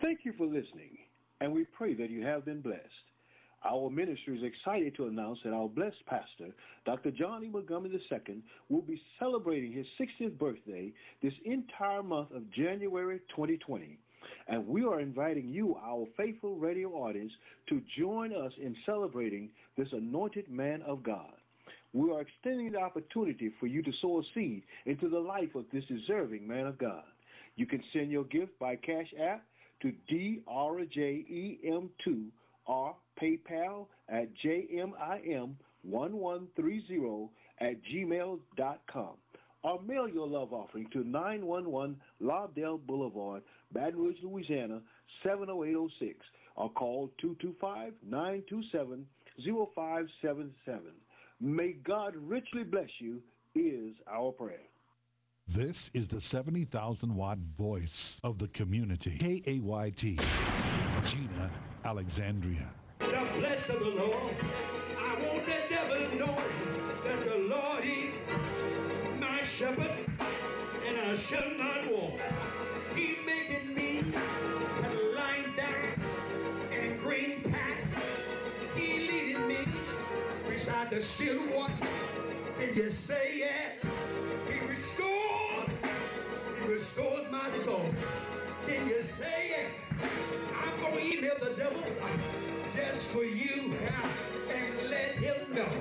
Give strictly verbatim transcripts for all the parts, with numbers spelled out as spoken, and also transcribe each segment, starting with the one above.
Thank you for listening, and we pray that you have been blessed. Our ministry is excited to announce that our blessed pastor, Doctor John E. Montgomery the Second, will be celebrating his sixtieth birthday this entire month of January twenty twenty. And we are inviting you, our faithful radio audience, to join us in celebrating this anointed man of God. We are extending the opportunity for you to sow a seed into the life of this deserving man of God. You can send your gift by Cash App to D R J E M two or PayPal at J M I M one one three zero at gmail dot com. Or mail your love offering to nine one one Lawdale Boulevard, Baton Rouge, Louisiana, seven oh eight oh six. Or call two two five, nine two seven, zero five seven seven. May God richly bless you is our prayer. This is the seventy thousand watt voice of the community. K A Y T, Gina Alexandria. The bless of the Lord. I want the devil to know that the Lord is my shepherd and I shall not walk. He making me to lie down and green path. He leading me beside the still water. And you say yes. He restored. He restores my soul. Can you say yes? I'm going to email the devil just for you and let him know.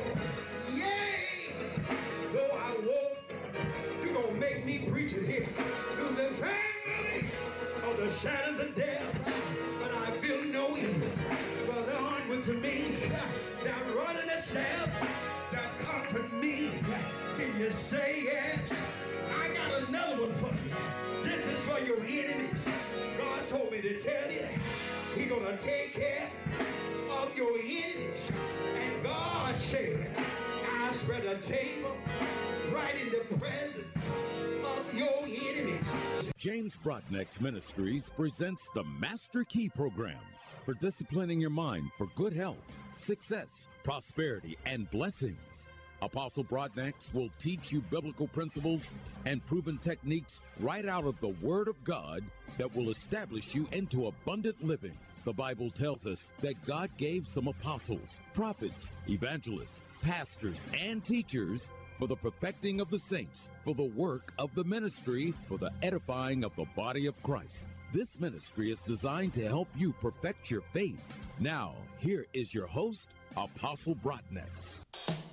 Yay! Though I walk, you're going to make me preach it here. Through the valley of the shadows of death, but I feel no evil. For the onward to me, that rod and the staff, that comfort me. Can you say yes? I got another one for you. This is for your enemies. God told me to tell you, He's going to take care of your enemies. And God said, I spread a table right in the presence of your enemies. James Broadnax Ministries presents the Master Key Program for disciplining your mind for good health, success, prosperity, and blessings. Apostle Broadnax will teach you biblical principles and proven techniques right out of the Word of God that will establish you into abundant living. The Bible tells us that God gave some apostles, prophets, evangelists, pastors, and teachers for the perfecting of the saints, for the work of the ministry, for the edifying of the body of Christ. This ministry is designed to help you perfect your faith. Now, here is your host, Apostle Broadnax.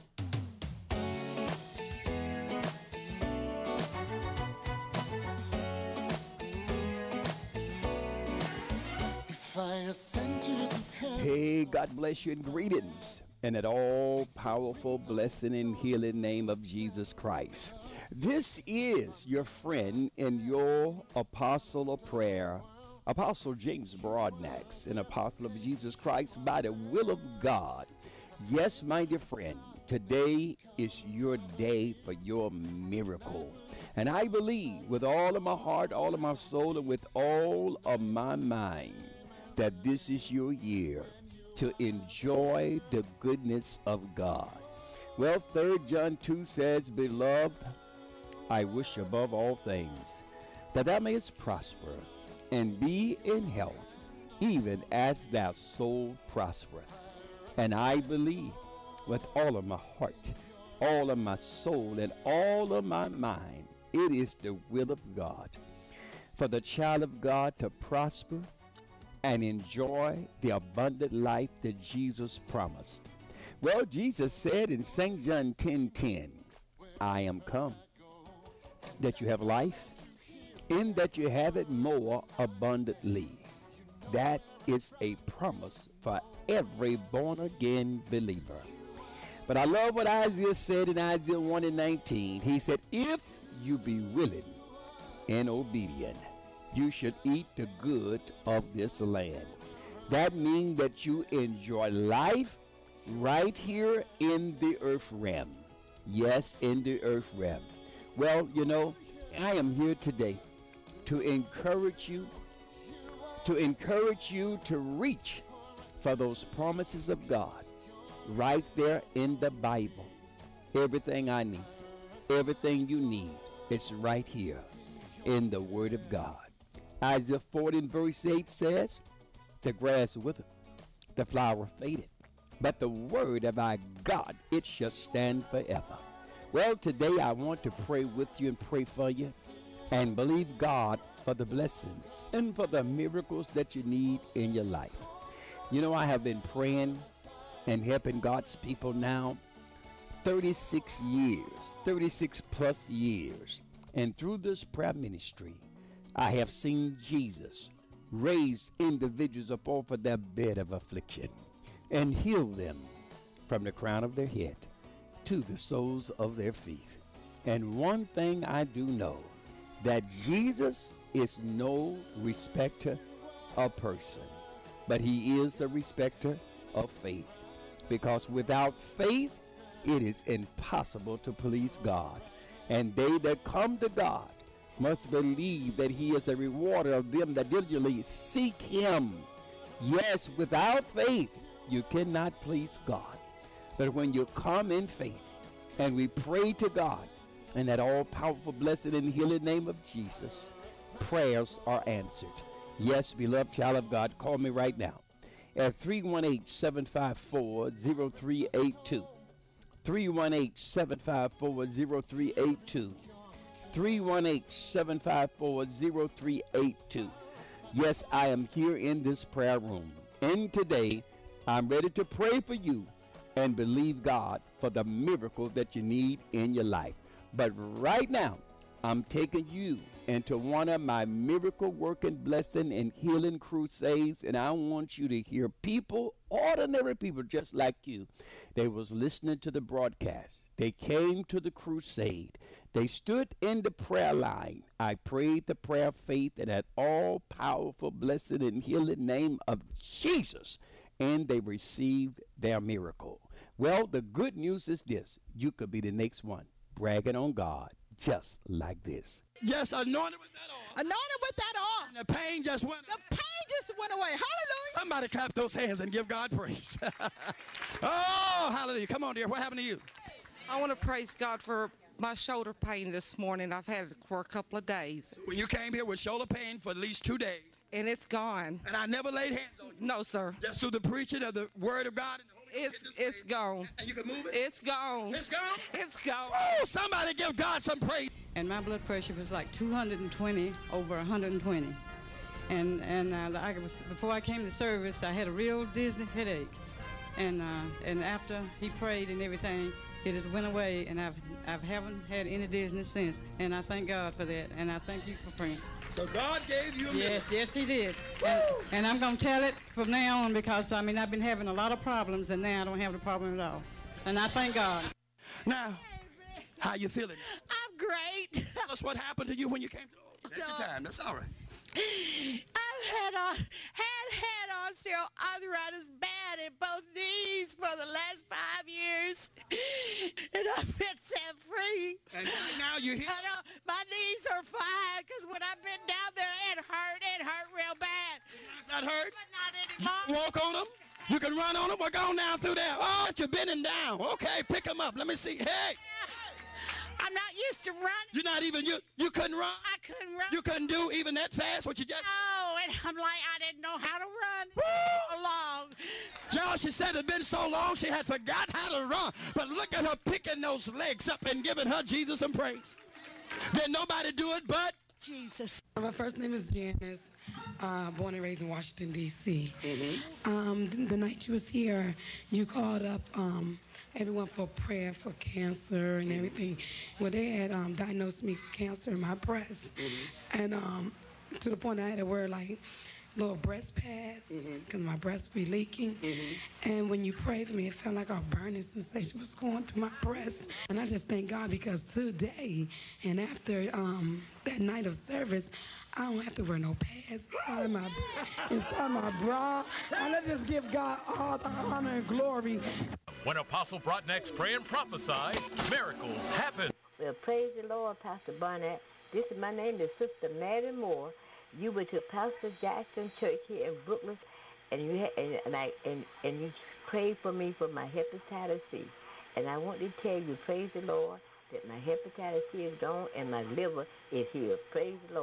Hey, God bless you and greetings in that all-powerful, blessing, and healing name of Jesus Christ. This is your friend and your apostle of prayer, Apostle James Broadnax, an apostle of Jesus Christ by the will of God. Yes, my dear friend, today is your day for your miracle. And I believe with all of my heart, all of my soul, and with all of my mind that this is your year to enjoy the goodness of God. Well, Third John two says, Beloved, I wish above all things that thou mayest prosper and be in health, even as thy soul prospereth. And I believe with all of my heart, all of my soul, and all of my mind, it is the will of God for the child of God to prosper and enjoy the abundant life that Jesus promised. Well, Jesus said in Saint John ten ten, I am come that you have life, in that you have it more abundantly. That is a promise for every born-again believer. But I love what Isaiah said in Isaiah one and nineteen. He said, if you be willing and obedient, you should eat the good of this land. That means that you enjoy life right here in the earth realm. Yes, in the earth realm. Well, you know, I am here today to encourage you, to encourage you to reach for those promises of God right there in the Bible. Everything I need, everything you need, it's right here in the Word of God. Isaiah forty and verse eight says, the grass withereth, the flower fadeth, but the word of our God, it shall stand forever. Well, today I want to pray with you and pray for you and believe God for the blessings and for the miracles that you need in your life. You know, I have been praying and helping God's people now thirty-six years, thirty-six plus years. And through this prayer ministry, I have seen Jesus raise individuals up off of their bed of affliction and heal them from the crown of their head to the soles of their feet. And one thing I do know, that Jesus is no respecter of person, but he is a respecter of faith. Because without faith, it is impossible to please God. And they that come to God must believe that he is a rewarder of them that diligently seek him. Yes, without faith, you cannot please God. But when you come in faith and we pray to God in that all-powerful, blessed, and healing name of Jesus, prayers are answered. Yes, beloved child of God, call me right now at three one eight, seven five four, zero three eight two. three one eight, seven five four, zero three eight two. three one eight, seven five four, zero three eight two. Yes, I am here in this prayer room. And today, I'm ready to pray for you and believe God for the miracle that you need in your life. But right now, I'm taking you into one of my miracle working, blessing, and healing crusades, and I want you to hear people, ordinary people just like you. They was listening to the broadcast. They came to the crusade. They stood in the prayer line. I prayed the prayer of faith in that all-powerful, blessed, and healing name of Jesus, and they received their miracle. Well, the good news is this. You could be the next one bragging on God just like this. Just anointed with that oil. Anointed with that oil. And the pain just went away. The pain just went away. Hallelujah. Somebody clap those hands and give God praise. Oh, hallelujah. Come on, dear. What happened to you? I want to praise God for my shoulder pain this morning. I've had it for a couple of days. When you came here with shoulder pain for at least two days. And it's gone. And I never laid hands on you. No, sir. Just through the preaching of the word of God and the Holy It's Spirit. it's gone. And you can move it? It's gone. It's gone? It's gone. Oh, somebody give God some praise. And my blood pressure was like two hundred twenty over one hundred twenty. And and uh, I was, before I came to service, I had a real dizzy headache. And uh, and after he prayed and everything, it just went away, and I've I haven't had any dizziness since. And I thank God for that, and I thank you for praying. So God gave you a miracle. Yes, yes, he did. And, and I'm going to tell it from now on, because, I mean, I've been having a lot of problems, and now I don't have the problem at all. And I thank God. Now, how you feeling? I'm great. Tell us what happened to you when you came to the That's your time. That's all right. I've had a, had had osteoarthritis bad in both knees for the last five years, and I've been set free. And now you're here. I know, my knees are fine, because when I've been down there, it hurt. It hurt real bad. It's not hurt? But not You anymore. can walk on them. You can run on them. We're going down through there. Oh, you're bending down. Okay, pick them up. Let me see. Hey. I'm not used to running. You're not even, you You couldn't run? I couldn't run. You couldn't do even that fast? What you just... No, and I'm like, I didn't know how to run Woo! along. Josh, she said it's been so long she had forgot how to run. But look at her picking those legs up and giving her Jesus some praise. Did nobody do it but Jesus. My first name is Janice, uh, born and raised in Washington, D C Mm-hmm. Um, the, the night you was here, you called up um, everyone for prayer for cancer and everything. Well, they had um, diagnosed me for cancer in my breast. Mm-hmm. And um, to the point I had to wear like little breast pads because mm-hmm. my breast be leaking. Mm-hmm. And when you prayed for me, it felt like a burning sensation was going through my breast. And I just thank God, because today and after um, that night of service, I don't have to wear no pads inside my, inside my bra. And I just give God all the honor and glory. When Apostle Broadnax pray and prophesy, miracles happen. Well, praise the Lord, Pastor Barnett. This is my name is Sister Mary Moore. You were to Pastor Jackson Church here in Brooklyn, and you had, and, and I and, and you prayed for me for my hepatitis C. And I want to tell you, praise the Lord, that my hepatitis C is gone and my liver is healed. Praise the Lord.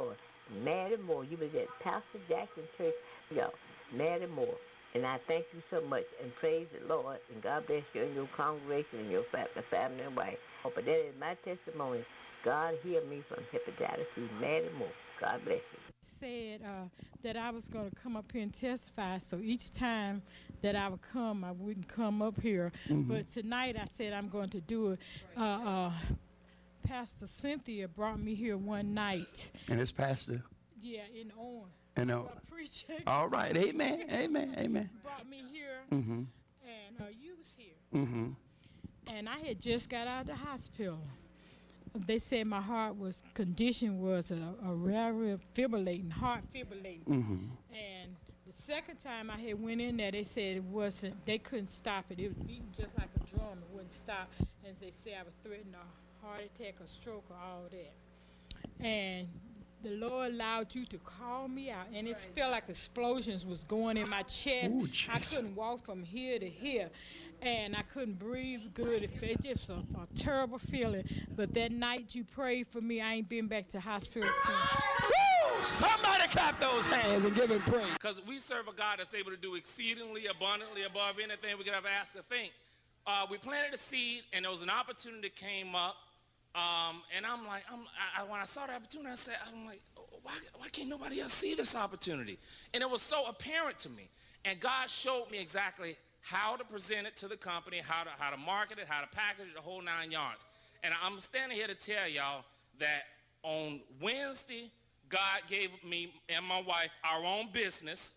Mary Moore. You was at Pastor Jackson Church, y'all. Mary Moore. And I thank you so much and praise the Lord. And God bless you and your congregation and your fa- family and wife. But that is my testimony. God healed me from hepatitis C. Mary Moore. God bless you. Said uh, that I was going to come up here and testify, so each time that I would come, I wouldn't come up here. Mm-hmm. But tonight I said I'm going to do it. Uh, uh, Pastor Cynthia brought me here one night. And it's Pastor? Yeah, in Owen. And uh, preaching. All right, amen, amen, amen. Brought me here, mm-hmm. and uh, you was here. Mm-hmm. And I had just got out of the hospital. They said my heart was condition was a, a rare fibrillating, heart fibrillating. Mm-hmm. And the second time I had went in there, they said it wasn't, they couldn't stop it. It was beating just like a drum. It wouldn't stop. And they said I was threatening a heart attack, a stroke, or all that. And the Lord allowed you to call me out, and it felt like explosions was going in my chest. Ooh, I couldn't walk from here to here, and I couldn't breathe good. It felt just a, a terrible feeling. But that night you prayed for me, I ain't been back to hospital since. Woo! Somebody clap those hands and give him praise. Because we serve a God that's able to do exceedingly abundantly above anything we could ever ask or think. Uh, we planted a seed, and there was an opportunity that came up. Um, and I'm like, I'm, I, when I saw the opportunity, I said, I'm like, why, why can't nobody else see this opportunity? And it was so apparent to me. And God showed me exactly how to present it to the company, how to, how to market it, how to package it, the whole nine yards. And I'm standing here to tell y'all that on Wednesday, God gave me and my wife our own business.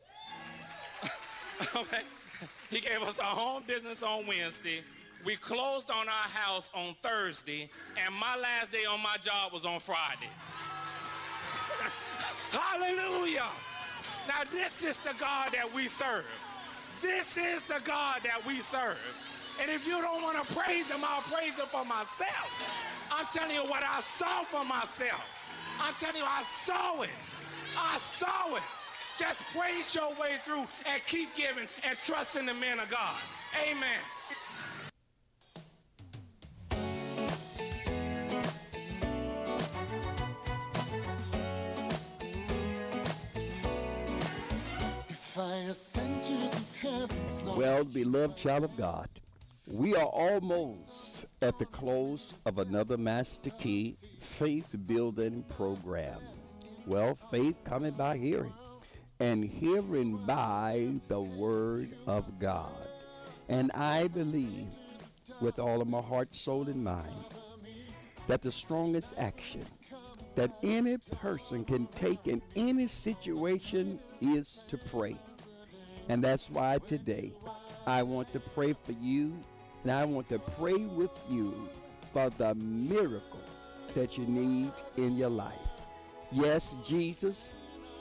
Okay? He gave us our own business on Wednesday. We closed on our house on Thursday, and my last day on my job was on Friday. Hallelujah! Now this is the God that we serve. This is the God that we serve. And if you don't want to praise him, I'll praise him for myself. I'm telling you what I saw for myself. I'm telling you I saw it. I saw it. Just praise your way through and keep giving and trust in the man of God. Amen. Well, beloved child of God, we are almost at the close of another Master Key faith building program. Well, faith coming by hearing, and hearing by the word of God. And I believe with all of my heart, soul, and mind that the strongest action that any person can take in any situation is to pray. And that's why today I want to pray for you, and I want to pray with you for the miracle that you need in your life. Yes, Jesus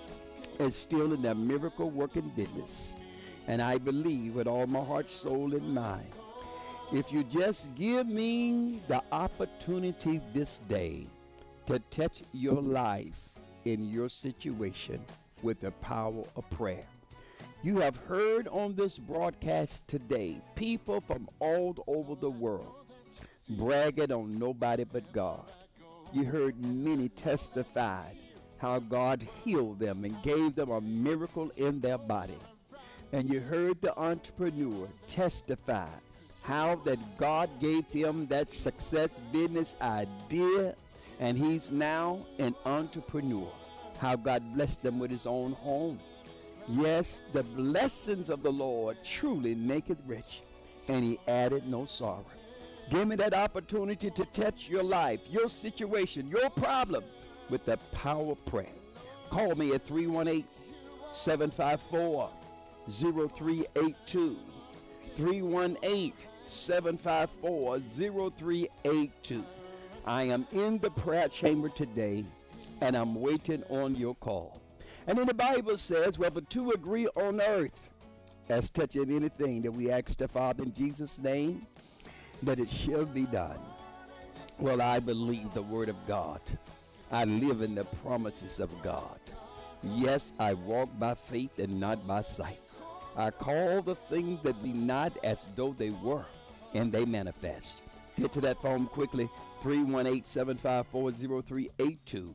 is still in the miracle working business. And I believe with all my heart, soul, and mind, if you just give me the opportunity this day to touch your life in your situation with the power of prayer. You have heard on this broadcast today people from all over the world bragging on nobody but God. You heard many testify how God healed them and gave them a miracle in their body. And you heard the entrepreneur testify how that God gave him that success business idea, and he's now an entrepreneur. How God blessed them with his own home. Yes, the blessings of the Lord truly make it rich, and he added no sorrow. Give me that opportunity to touch your life, your situation, your problem with the power of prayer. Call me at three one eight, seven five four, zero three eight two. three one eight, seven five four, zero three eight two. I am in the prayer chamber today, and I'm waiting on your call. And then the Bible says, whether two agree on earth as touching anything that we ask the Father in Jesus' name, that it shall be done. Well, I believe the word of God. I live in the promises of God. Yes, I walk by faith and not by sight. I call the things that be not as though they were, and they manifest. Hit to that phone quickly, three one eight, seven five four, zero three eight two.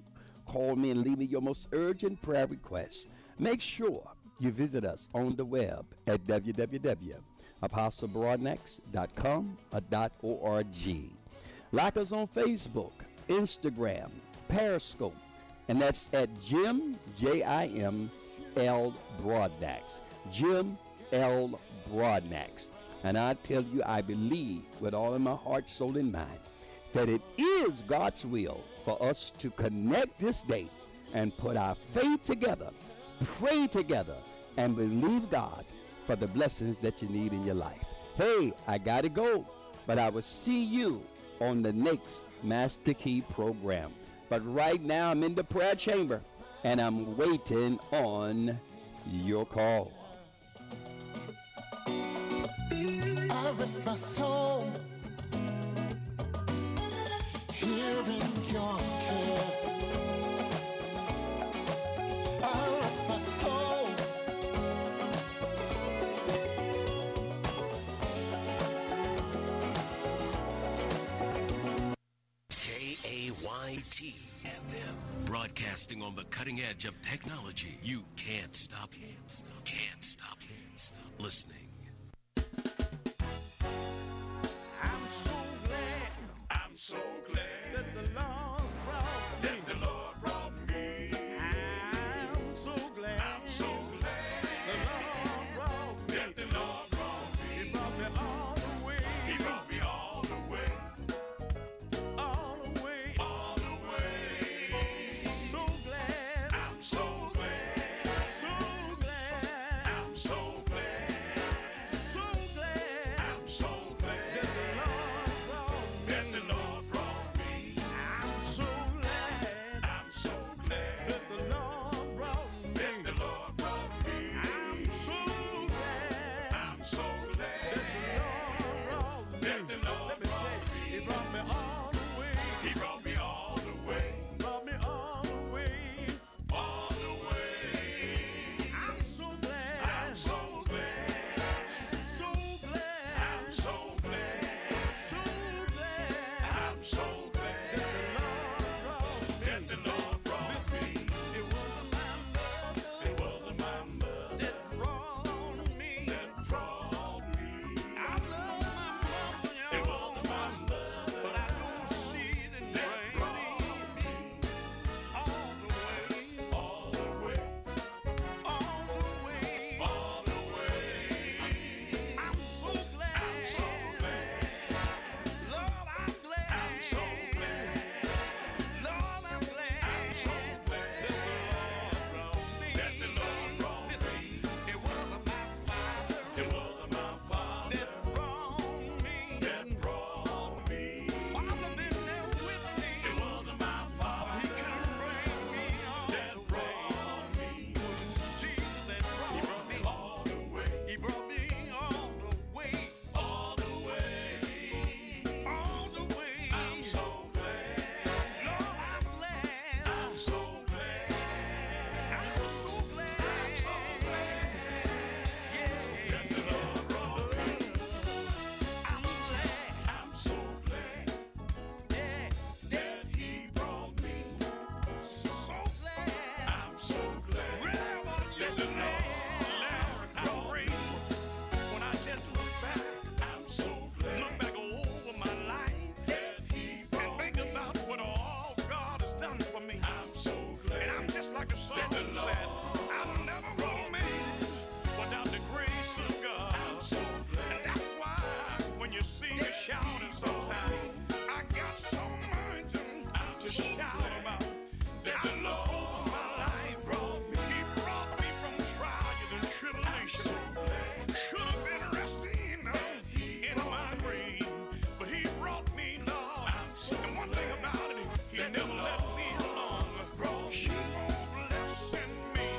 call me and leave me your most urgent prayer requests. Make sure you visit us on the web at w w w dot apostle broadnax dot com or .org. Like us on Facebook, Instagram, Periscope, and that's at Jim, J I M L Broadnax. Jim L. Broadnax. And I tell you, I believe with all of my heart, soul, and mind that it is God's will for us to connect this day and put our faith together, pray together, and believe God for the blessings that you need in your life. Hey, I got to go, but I will see you on the next Master Key program. But right now, I'm in the prayer chamber, and I'm waiting on your call. I rest my soul here in your care. I rest my soul K A Y T F M, broadcasting on the cutting edge of technology. You can't stop, can't stop, can't stop, can't stop listening. I'm so glad, I'm so glad that the Lord brought me, that the Lord brought me. I'm so glad, I'm so glad the Lord brought me, that the Lord brought me. He brought me all the way, He brought me all the way, all the way, all the way. So glad, I'm so glad, so glad, I'm so glad, so glad, I'm so glad that the Lord brought me, that the Lord brought me. I'm so glad, I'm so glad that the Lord brought me, that the Lord brought me. I'm so glad, I'm so glad that the Lord brought me, that the Lord Let me tell you, He brought me all the way, He brought me all the way, brought me all the way, all the way. I'm so glad, I'm so glad, so glad, I'm so glad, so glad, I'm so glad that the Lord brought me. It wasn't my mother, it wasn't my mother that brought me, that brought me. I love my mama, y'all. It wasn't my mother, but I don't see it in that brought me all the way, all the way, all the way, all the way. I'm so glad, I'm so glad, Lord, I'm glad, I'm so glad, Lord, I'm glad, I'm so glad that the Lord brought me, that the Lord brought me. It wasn't my father, it wasn't my father that brought me, that brought me. Father been there with me, it wasn't my father, but He couldn't bring me all that brought me. It was Jesus that brought me all the way. He brought me all the way, all the way, all the way. I'm so glad, Lord, I'm glad, I'm so glad, I'm so glad, I'm so glad, yeah, that the Lord brought me. I'm glad, I'm so glad, yeah, that He brought me. So glad, I'm so glad, wherever you that the Lord brought me. When I just look back, I'm so glad, look back over my life, that He brought and think about what all God has done for me. I'm so glad, and I'm just like the song said, I've never would have made it without the grace of God. I'm so glad, and that's why when you see me shouting sometimes, I got so much um, to shout about. That the Lord over my life brought me. He brought me from trials and tribulation. Should have been resting um, in my grave, but He brought me, Lord. And one thing about it, He never let me alone. Keep on blessing me.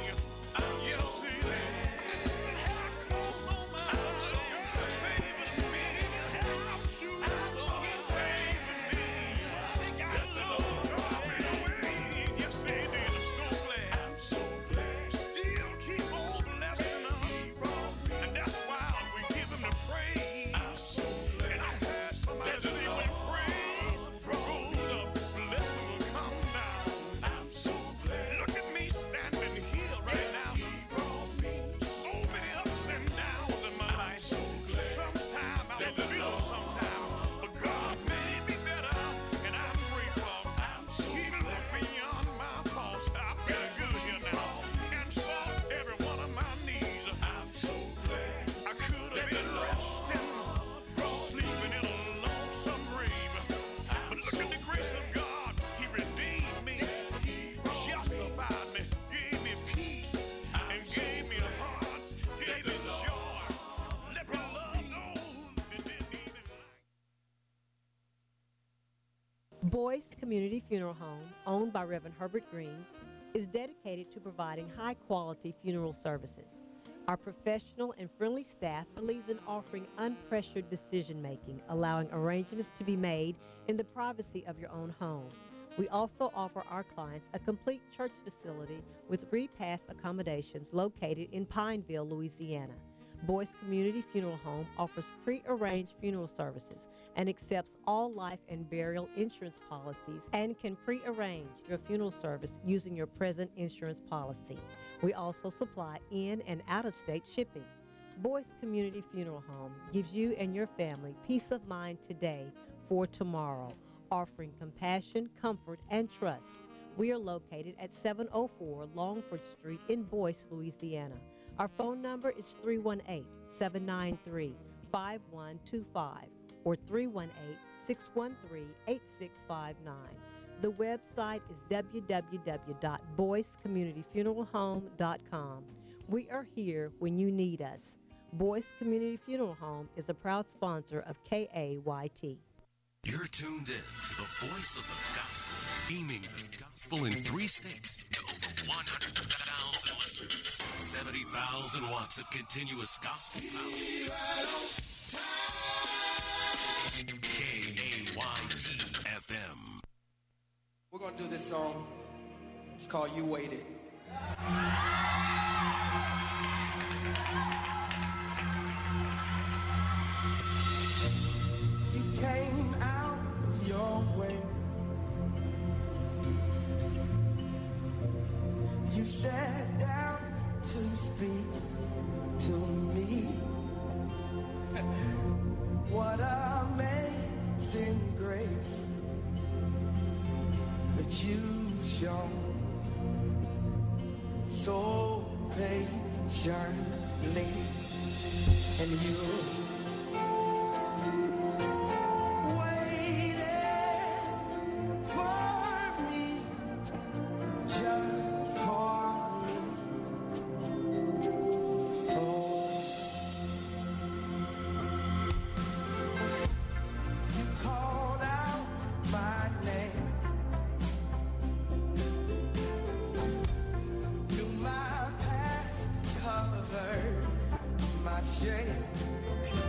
Boyce Community Funeral Home, owned by Reverend Herbert Green, is dedicated to providing high-quality funeral services. Our professional and friendly staff believes in offering unpressured decision-making, allowing arrangements to be made in the privacy of your own home. We also offer our clients a complete church facility with repast accommodations located in Pineville, Louisiana. Boyce Community Funeral Home offers pre-arranged funeral services and accepts all life and burial insurance policies and can pre-arrange your funeral service using your present insurance policy. We also supply in and out-of-state shipping. Boyce Community Funeral Home gives you and your family peace of mind today for tomorrow, offering compassion, comfort, and trust. We are located at seven oh four Longford Street in Boyce, Louisiana. Our phone number is three one eight, seven nine three, five one two five or three one eight, six one three, eight six five nine. The website is w w w dot boyce community funeral home dot com. We are here when you need us. Boyce Community Funeral Home is a proud sponsor of K A Y T. You're tuned in to the voice of the gospel, beaming the gospel in three states to over one hundred thousand listeners. seventy thousand watts of continuous gospel power. K A Y T F M. We're going to do this song. It's called You Waited. You came out of your way. You sat down to speak to me. What amazing grace that you've shown, so patiently, and you shame.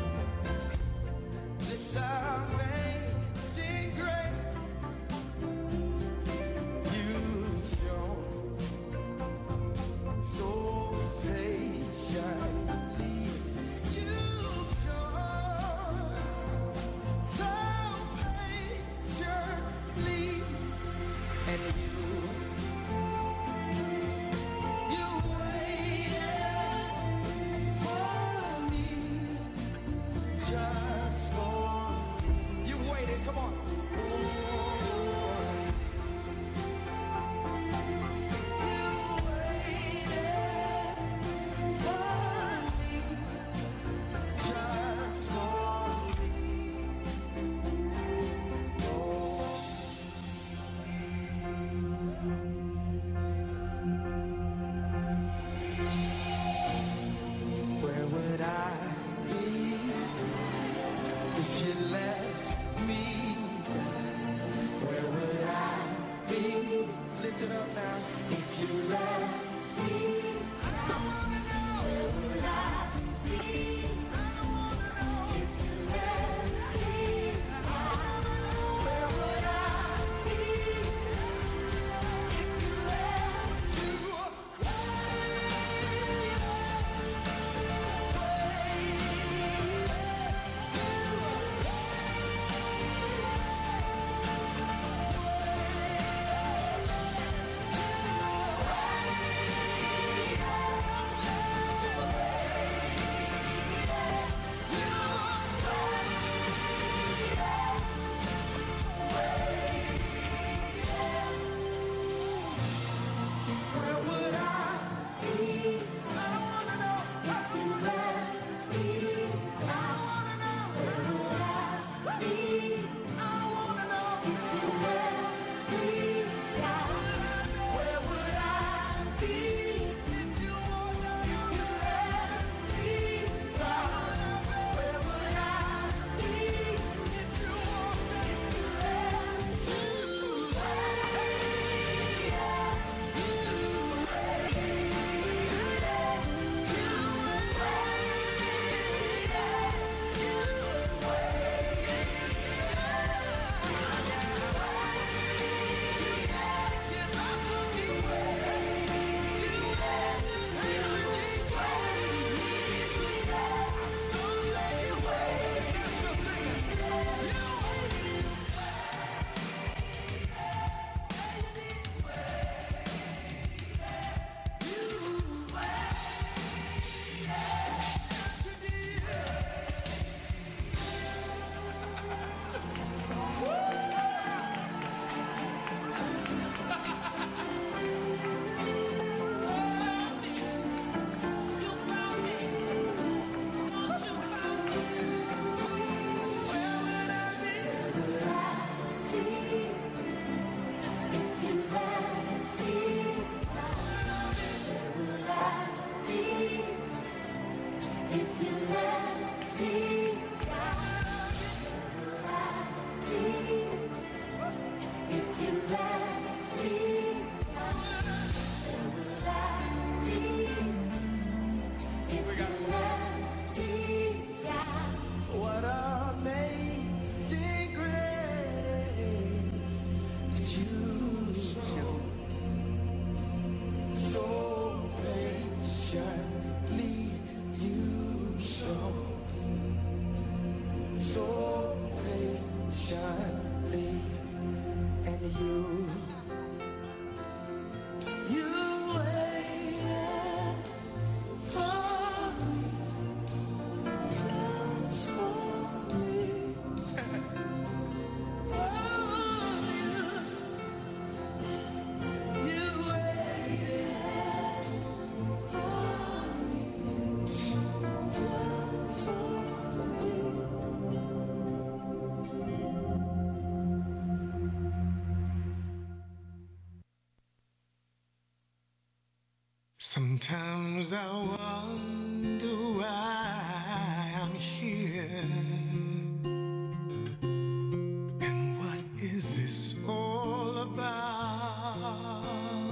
Sometimes I wonder why I'm here. And what is this all about?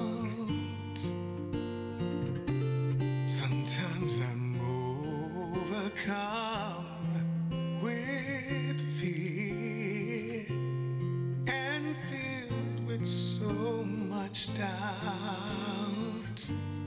Sometimes I'm overcome with fear and filled with so much doubt.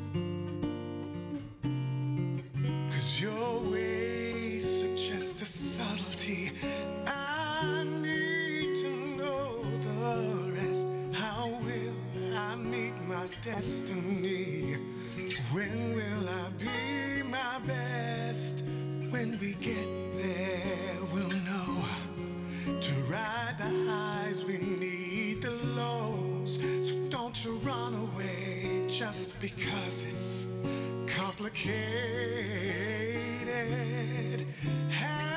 Your ways suggest a subtlety. I need to know the rest. How will I meet my destiny? When will I be my best? When we get there, we'll know. To ride the highs, we need the lows. So don't you run away just because it's complicated. Have